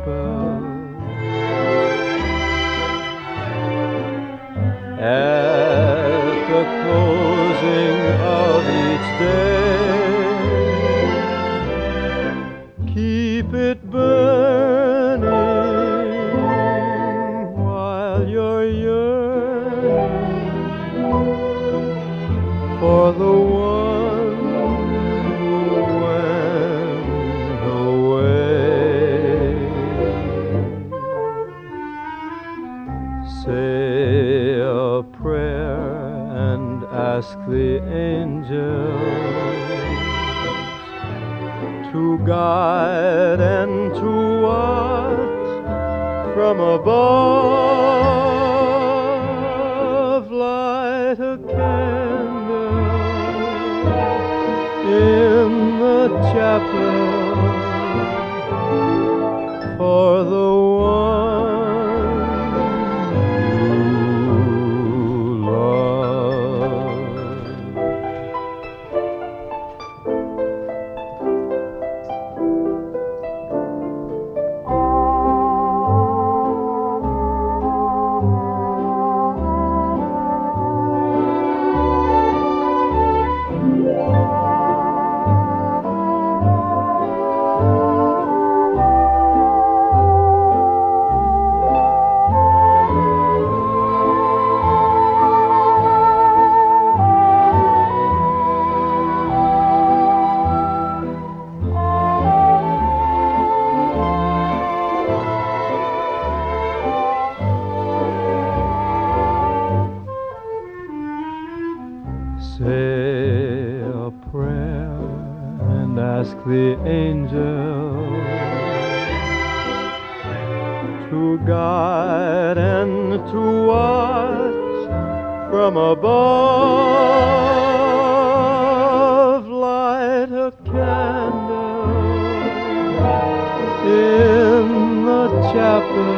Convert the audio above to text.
chapel. At the closing of each day, keep it burning while you're yearning for the one who went away. Say a prayer and ask the angels to guide and to watch from above. Light a candle in the chapel for the one you love. Say a prayer and ask the angels to guide and to watch from above. Light a candle in the chapel